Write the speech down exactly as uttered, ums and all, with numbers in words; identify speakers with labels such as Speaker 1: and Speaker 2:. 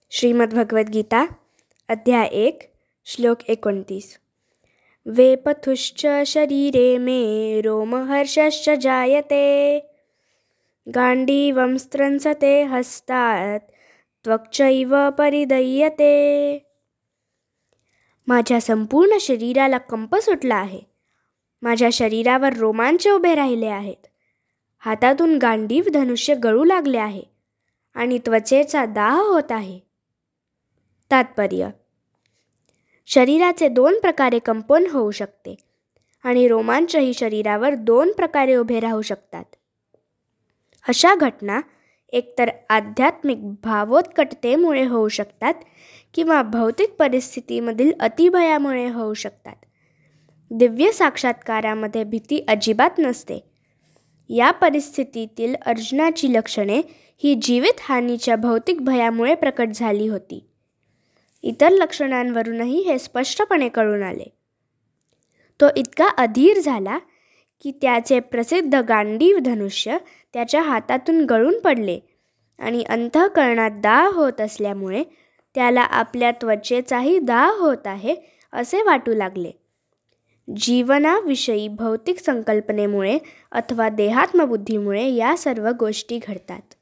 Speaker 1: श्रीमद्भगवद्गीता अध्याय एक श्लोक एकोणतीस. वेपथुश्च शरीरे मे रोमहर्षश्च जायते गांडीवं स्त्रंसते हस्तात् त्वक्चैव परिदह्यते. माझ्या संपूर्ण शरीराला कंप सुटला आहे. माझ्या शरीरावर रोमांच उभे राहिले आहेत. हातातून गांडीव धनुष्य गळू लागले आहे आणि त्वचेचा दाह होत आहे. तात्पर्य: शरीराचे दोन प्रकारे कंपन होऊ शकते आणि रोमांचही शरीरावर दोन प्रकारे उभे राहू शकतात. अशा घटना एकतर आध्यात्मिक भावोत्कटतेमुळे होऊ शकतात किंवा भौतिक परिस्थितीमधील अतिभयामुळे होऊ शकतात. दिव्य साक्षात्कारामध्ये भीती अजिबात नसते. या परिस्थितीतील अर्जुनाची लक्षणे ही जीवितहानीच्या भौतिक भयामुळे प्रकट झाली होती. इतर लक्षणांवरूनही हे स्पष्टपणे कळून आले. तो इतका अधीर झाला की त्याचे प्रसिद्ध गांडीव धनुष्य त्याच्या हातातून गळून पडले आणि अंतःकरणात दाह होत असल्यामुळे त्याला आपल्या त्वचेचाही दाह होत आहे असे वाटू लागले. जीवनाविषयी भौतिक संकल्पनेमुळे अथवा देहात्मबुद्धीमुळे या सर्व गोष्टी घडतात.